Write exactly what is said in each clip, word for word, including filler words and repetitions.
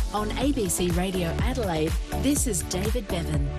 On A B C Radio Adelaide, this is David Bevan.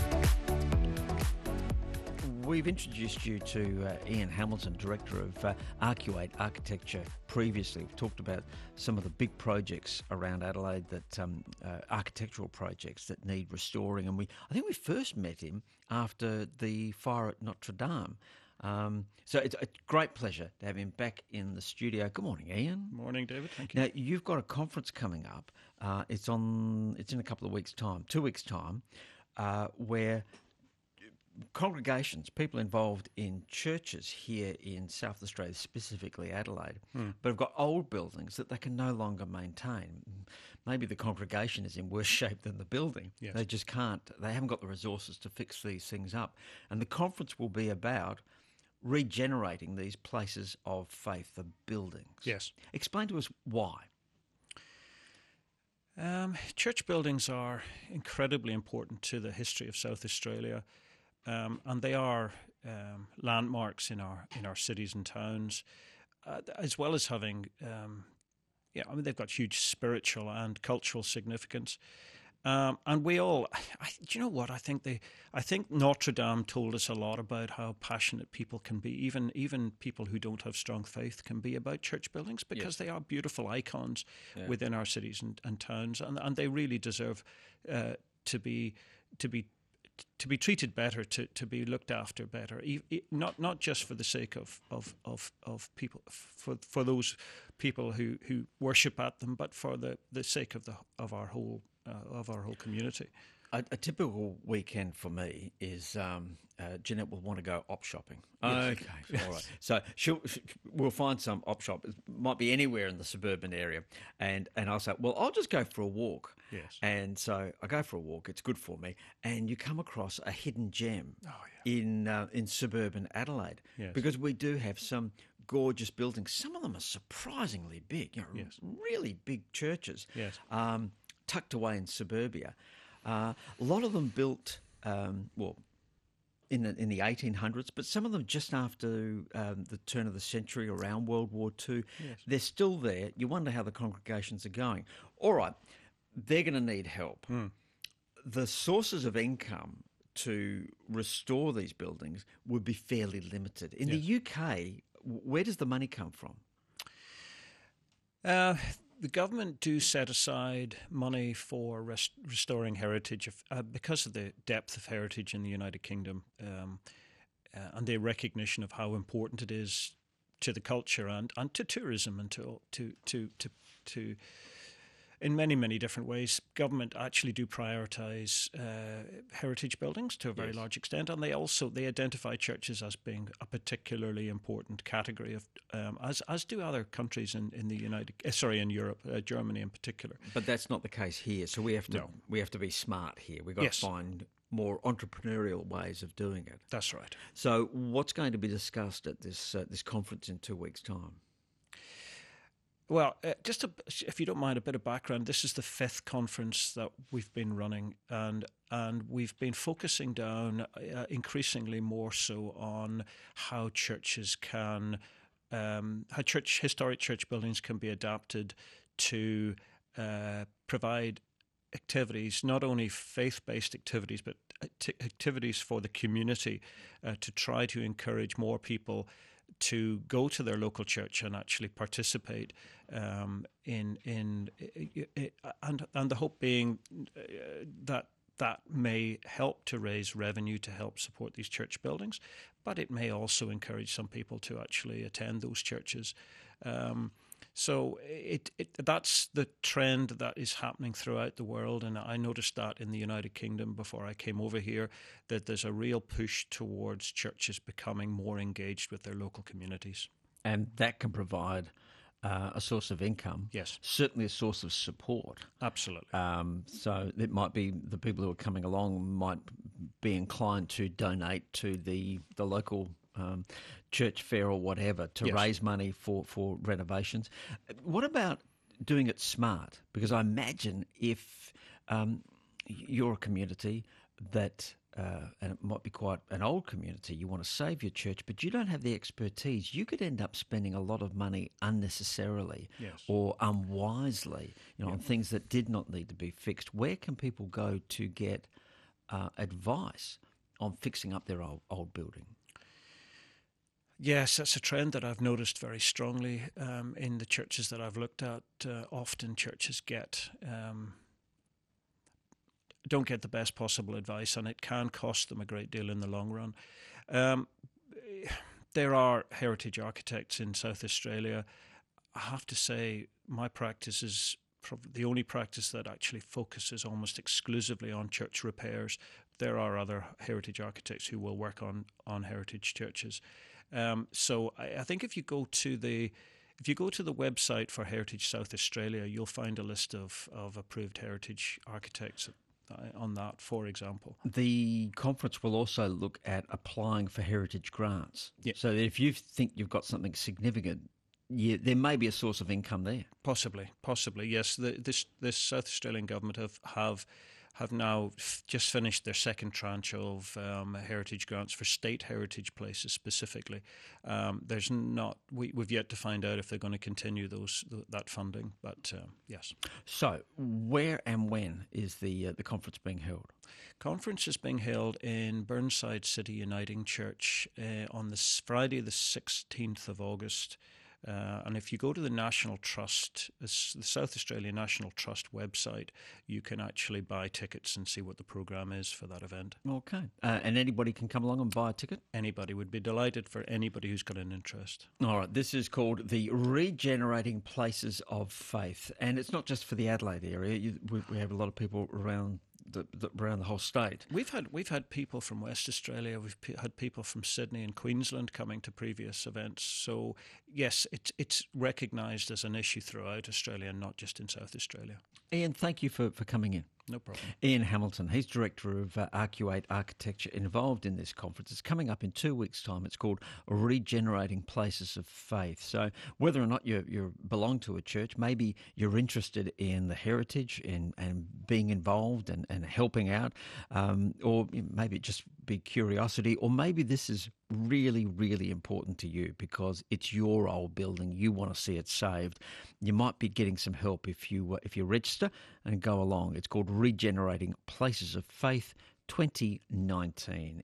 We've introduced you to uh, Ian Hamilton, Director of uh, Arcuate Architecture previously. We've talked about some of the big projects around Adelaide, that um, uh, architectural projects that need restoring. And we, I think we first met him after the fire at Notre Dame. Um, so it's a great pleasure to have him back in the studio. Good morning, Ian. Morning, David. Thank you. Now, you've got a conference coming up. Uh, it's on. It's in a couple of weeks' time, two weeks' time, uh, where congregations, people involved in churches here in South Australia, specifically Adelaide, mm. but have got old buildings that they can no longer maintain. Maybe the congregation is in worse shape than the building. Yes. They just can't. They haven't got the resources to fix these things up. And the conference will be about regenerating these places of faith, the buildings. Yes. Explain to us why. Um, church buildings are incredibly important to the history of South Australia, um, and they are um, landmarks in our in our cities and towns, uh, as well as having, um, yeah, I mean they've got huge spiritual and cultural significance. Um, and we all, I, do you know what? I think they, I think Notre Dame told us a lot about how passionate people can be. Even even people who don't have strong faith can be about church buildings, because yes. they are beautiful icons yeah. within our cities and, and towns, and, and they really deserve uh, to be to be to be treated better, to, to be looked after better. E- e- not not just for the sake of of, of, of people, for for those people who, who worship at them, but for the, the sake of the of our whole. Uh, of our whole community. A, a typical weekend for me is um, uh, Jeanette will want to go op shopping. Yes. Okay, yes. All right. So she'll, she, we'll find some op shop. It might be anywhere in the suburban area, and and I'll say, well, I'll just go for a walk. Yes. And so I go for a walk. It's good for me. And you come across a hidden gem oh, yeah. in uh, in suburban Adelaide, yes. because we do have some gorgeous buildings. Some of them are surprisingly big. You know, yes. really big churches. Yes. Um, tucked away in suburbia. Uh, a lot of them built, um, well, in the, in the eighteen hundreds, but some of them just after um, the turn of the century, around World War Two. Yes. They're still there. You wonder how the congregations are going. All right, they're going to need help. Mm. The sources of income to restore these buildings would be fairly limited. In yes. the U K, where does the money come from? Uh The government do set aside money for rest- restoring heritage of, uh, because of the depth of heritage in the United Kingdom, um, uh, and the recognition of how important it is to the culture and, and to tourism and to to to to, to in many, many different ways. Government actually do prioritise uh, heritage buildings to a very yes. large extent, and they also they identify churches as being a particularly important category of, um, as as do other countries in, in the United, uh, sorry, in Europe, uh, Germany in particular. But that's not the case here. So we have to no. we have to be smart here. We've got yes. to find more entrepreneurial ways of doing it. That's right. So what's going to be discussed at this uh, this conference in two weeks' time? Well, uh, just a, if you don't mind, a bit of background. This is the fifth conference that we've been running, and and we've been focusing down uh, increasingly more so on how churches can, um, how church historic church buildings can be adapted to uh, provide activities, not only faith-based activities, but activities for the community, uh, to try to encourage more people to go to their local church and actually participate um, in in and and the hope being uh, that that may help to raise revenue to help support these church buildings, but it may also encourage some people to actually attend those churches. Um, So it, it that's the trend that is happening throughout the world, and I noticed that in the United Kingdom before I came over here, that there's a real push towards churches becoming more engaged with their local communities. And that can provide uh, a source of income. Yes. Certainly a source of support. Absolutely. Um, so it might be the people who are coming along might be inclined to donate to the, the local Um, church fair or whatever to yes. raise money for, for renovations. What about doing it smart? Because I imagine if um, you're a community that uh, and it might be quite an old community, you want to save your church, but you don't have the expertise, you could end up spending a lot of money unnecessarily Yes. or unwisely, you know, Yeah. on things that did not need to be fixed. Where can people go to get uh, advice on fixing up their old, old building? Yes, that's a trend that I've noticed very strongly um, in the churches that I've looked at. Uh, often churches get um, don't get the best possible advice, and it can cost them a great deal in the long run. Um, there are heritage architects in South Australia. I have to say, my practice is probably the only practice that actually focuses almost exclusively on church repairs. There are other heritage architects who will work on on heritage churches. Um, so I, I think if you go to the if you go to the website for Heritage South Australia, you'll find a list of, of approved heritage architects on that, for example. The conference will also look at applying for heritage grants. Yeah. So that if you think you've got something significant, yeah, there may be a source of income there. Possibly, possibly, yes. The, this this South Australian government have have, have now f- just finished their second tranche of um, heritage grants for state heritage places specifically. Um, there's not we, we've yet to find out if they're going to continue those th- that funding, but uh, yes. So where and when is the uh, the conference being held? Conference is being held in Burnside City Uniting Church uh, on this Friday, the sixteenth of August. Uh, and if you go to the National Trust, the South Australian National Trust website, you can actually buy tickets and see what the programme is for that event. Okay. Uh, and anybody can come along and buy a ticket? Anybody would be delighted for anybody who's got an interest. All right. This is called the Regenerating Places of Faith. And it's not just for the Adelaide area. You, we, we have a lot of people around the, the, around the whole state. We've had we've had people from West Australia, we've p- had people from Sydney and Queensland coming to previous events. So yes, it's it's recognised as an issue throughout Australia and not just in South Australia. Ian, thank you for, for coming in. No problem. Ian Hamilton, he's Director of uh, Arcuate Architecture, involved in this conference. It's coming up in two weeks' time. It's called Regenerating Places of Faith. So whether or not you you belong to a church, maybe you're interested in the heritage and, and being involved and, and helping out, um, or maybe just be curiosity, or maybe this is really, really important to you because it's your old building. You want to see it saved. You might be getting some help if you uh, if you register and go along. It's called Regenerating Places of Faith twenty nineteen.